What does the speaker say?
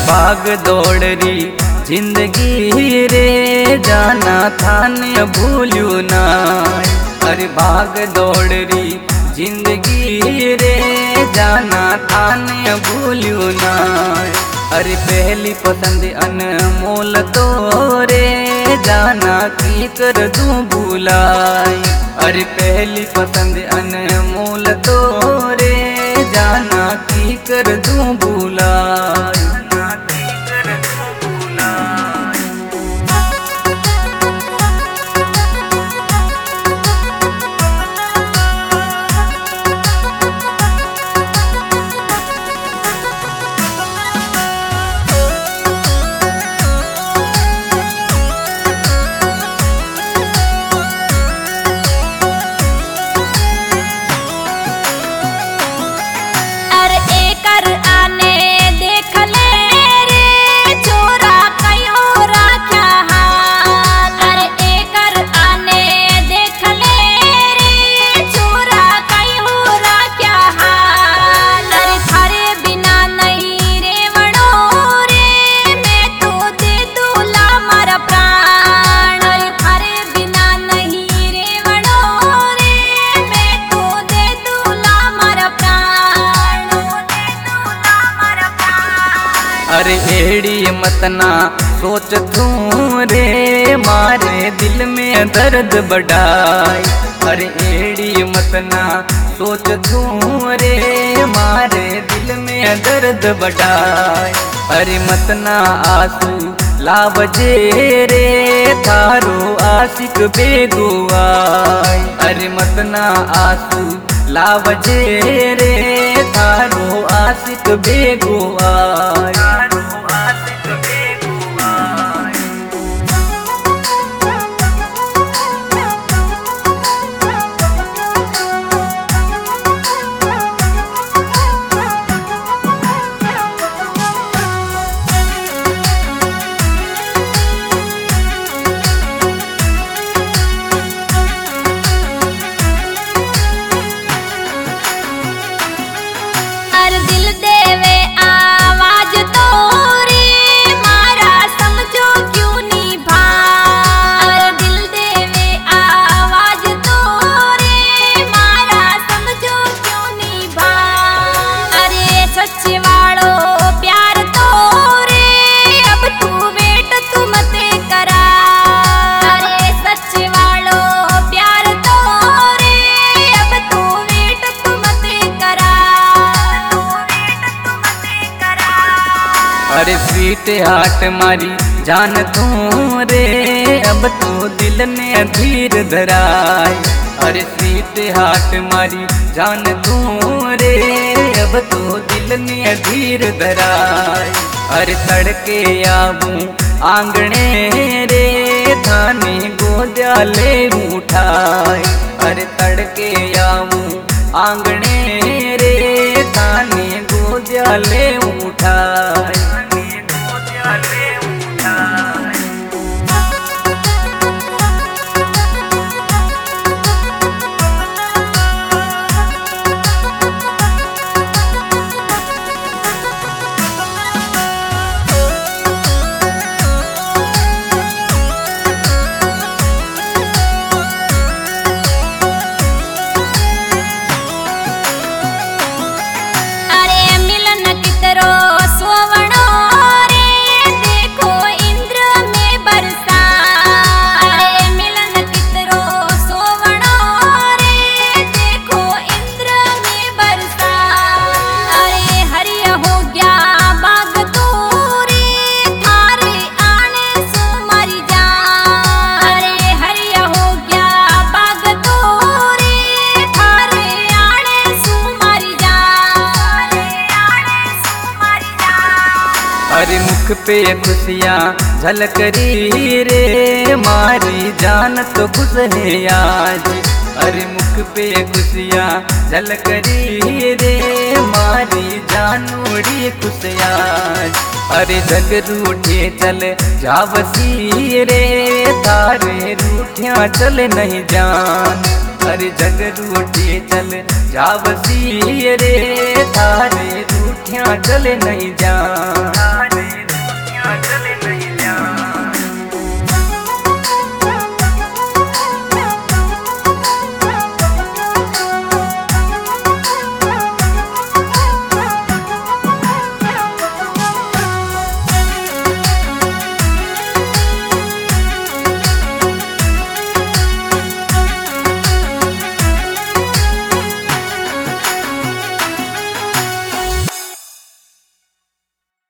भाग दौड़री जिंदगी रे जाना थाने भूलू ना। अरे भाग दौड़री जिंदगी रे जाना थाने भूलू ना। अरे पहली पसंद अनमोल तो रे जाना की कर दूं भूलाई। अरे पहली पसंद अनमोल तो रे जाना की कर दूं भूलाई। अरे एड़ी मतना सोच तू रे मारे दिल में दर्द बढ़ाई। अरे एड़ी मतना सोच तू रे मारे दिल में दर्द बढ़ाई। अरे मतना आंसू लावजे रे थारो आशिक बेगुआई। अरे मतना आंसू लावजे रे थारो आशिक बेगुआई। अरे स्वीट हार्ट मारी जान तू रे अब तो दिल ने धीर धराई। अरे स्वीट हार्ट मारी जान तू रे अब तो दिल ने धीर धराई। अरे तड़के आबू आंगणे रे थाने गोद्याले उठाई। अरे तड़के आबू आंगणे रे थाने गोद्याले उठाई। अरे मुख पे खुशियाँ झलक रही रे मारी जान तो खुश है आज। अरे मुख पे खुशियाँ झलक रही रे मारी जानूड़ी खुश आज। अरे जग रूठे चल जावसी रे तारे रूठियाँ चल नहीं जान। अरे जग रूठे चल जावसी रे तारे रूठियाँ चल नहीं जान।